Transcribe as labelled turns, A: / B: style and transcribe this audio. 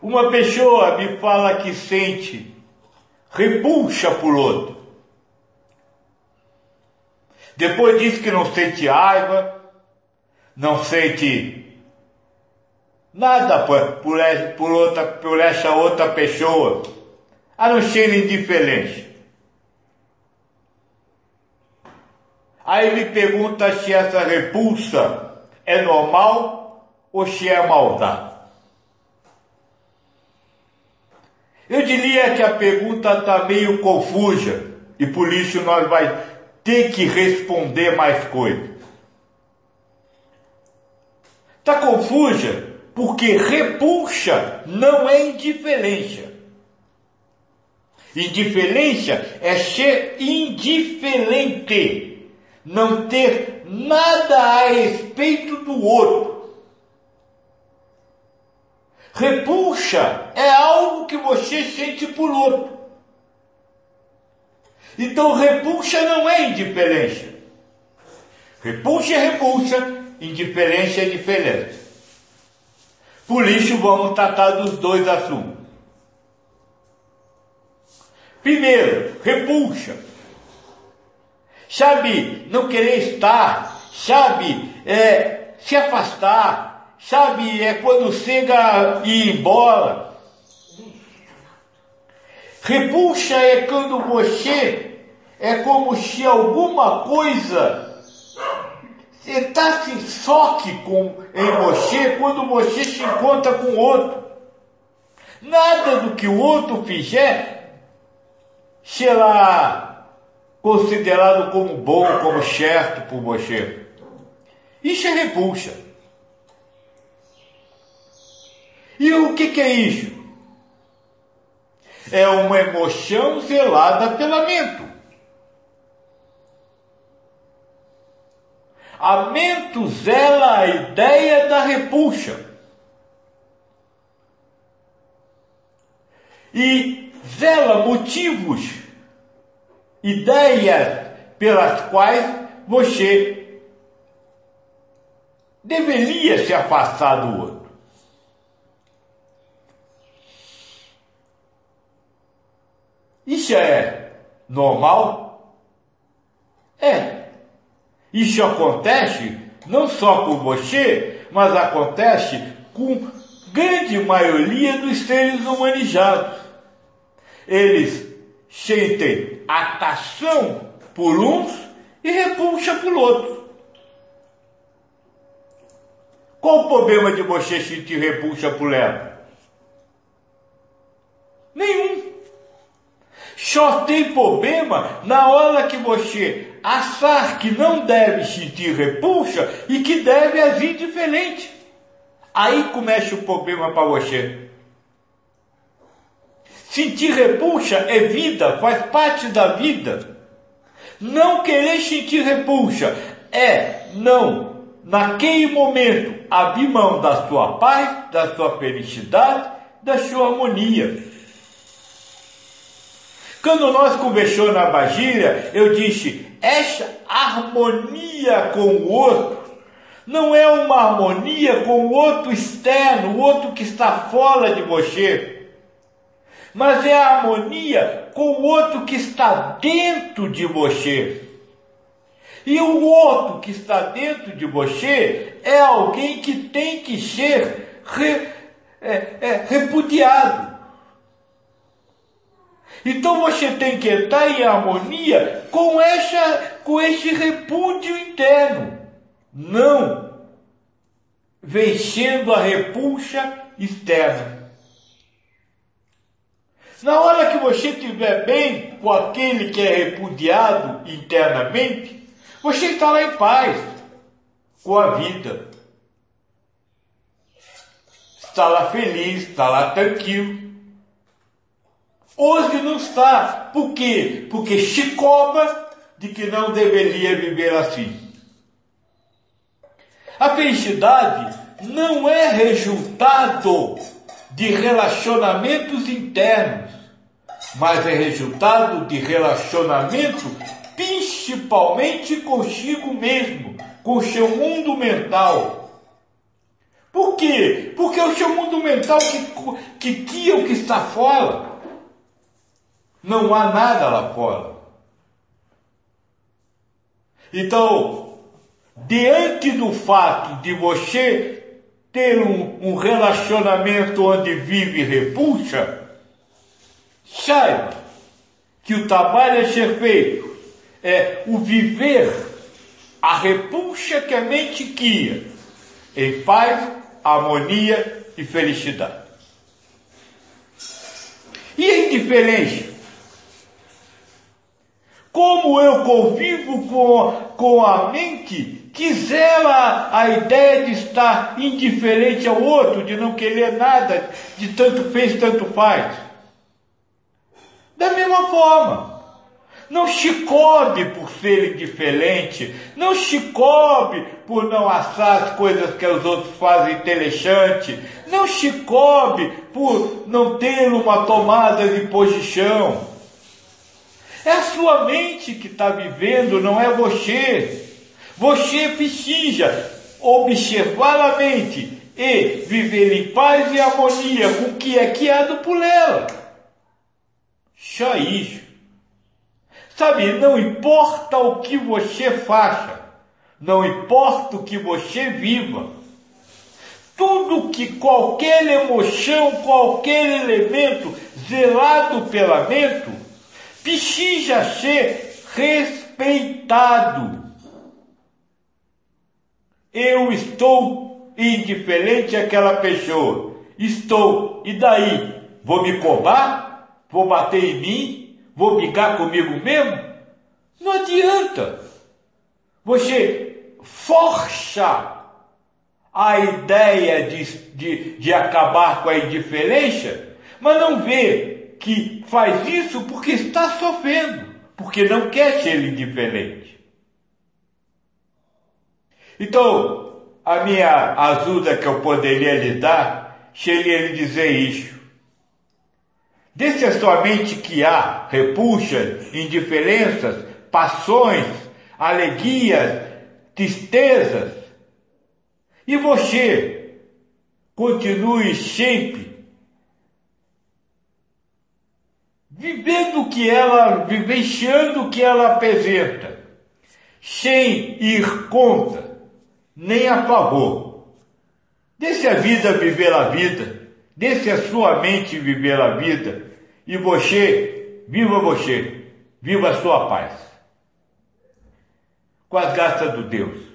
A: Uma pessoa me fala que sente repulsa por outro. Depois diz que não sente raiva, não sente nada por essa outra pessoa, a não ser indiferença. Aí me pergunta se essa repulsa é normal ou se é maldade. Eu diria que a pergunta está meio confusa e por isso nós vamos ter que responder mais coisas. Está confusa porque repulsa não é indiferença. Indiferença é ser indiferente, não ter nada a respeito do outro. Repulsa é algo que você sente por outro. Então repulsa não é indiferença. Repulsa é repulsa, indiferença é diferença. Por isso vamos tratar dos dois assuntos. Primeiro, repulsa. Sabe, não querer estar, sabe, se afastar. Sabe, é quando chega e ir embora. Repulsa é quando você, é como se alguma coisa entrasse em choque em você quando você se encontra com o outro. Nada do que o outro fizer será considerado como bom, como certo por você. Isso é repulsa. E o que é isso? É uma emoção zelada pela mente. A mente zela a ideia da repulsa. E zela motivos, ideias pelas quais você deveria se afastar do outro. Isso é normal? É. Isso acontece não só com você, mas acontece com grande maioria dos seres humanizados. Eles sentem atração por uns e repulsa por outros. Qual o problema de você sentir repulsa por ela? Nenhum. Só tem problema na hora que você achar que não deve sentir repulsa e que deve agir diferente. Aí começa o problema para você. Sentir repulsa é vida, faz parte da vida. Não querer sentir repulsa é não, naquele momento, abrir mão da sua paz, da sua felicidade, da sua harmonia. Quando nós conversamos na Bagíria, eu disse, essa harmonia com o outro não é uma harmonia com o outro externo, o outro que está fora de você, mas é a harmonia com o outro que está dentro de você. E o outro que está dentro de você é alguém que tem que ser repudiado. Então você tem que estar em harmonia com esse repúdio interno, não vencendo a repulsa externa. Na hora que você estiver bem com aquele que é repudiado internamente, você está lá em paz com a vida. Está lá feliz, está lá tranquilo. Hoje não está. Por quê? Porque se cobra de que não deveria viver assim. A felicidade não é resultado de relacionamentos internos, mas é resultado de relacionamento principalmente consigo mesmo, com seu mundo mental. Por quê? Porque é o seu mundo mental que guia o que está fora. Não há nada lá fora. Então, diante do fato de você ter um relacionamento onde vive repulsa, saiba que o trabalho a ser feito é o viver a repulsa que a mente guia, em paz, harmonia e felicidade. E a indiferença? Como eu convivo com a mente que zela a ideia de estar indiferente ao outro, de não querer nada, de tanto fez, tanto faz. Da mesma forma, não se cobre por ser indiferente, não se cobre por não achar as coisas que os outros fazem interessante, não se cobre por não ter uma tomada de posição. É a sua mente que está vivendo, não é você. Você precisa observar a mente e viver em paz e harmonia com o que é guiado por ela. Só isso. Sabe, não importa o que você faça, não importa o que você viva, tudo que qualquer emoção, qualquer elemento zelado pela mente, precisa ser respeitado. Eu estou indiferente àquela pessoa. Estou. E daí? Vou me cobrar? Vou bater em mim? Vou brigar comigo mesmo? Não adianta. Você força a ideia de acabar com a indiferença, mas não vê que faz isso porque está sofrendo, porque não quer ser indiferente. Então, a minha ajuda que eu poderia lhe dar seria lhe dizer isso. Deixe a sua mente que há repulsas, indiferenças, paixões, alegrias, tristezas, e você continue sempre vivendo o que ela, vivenciando o que ela apresenta, sem ir contra, nem a favor. Deixe a vida viver a vida, deixe a sua mente viver a vida, e você, viva a sua paz. Com as graças do Deus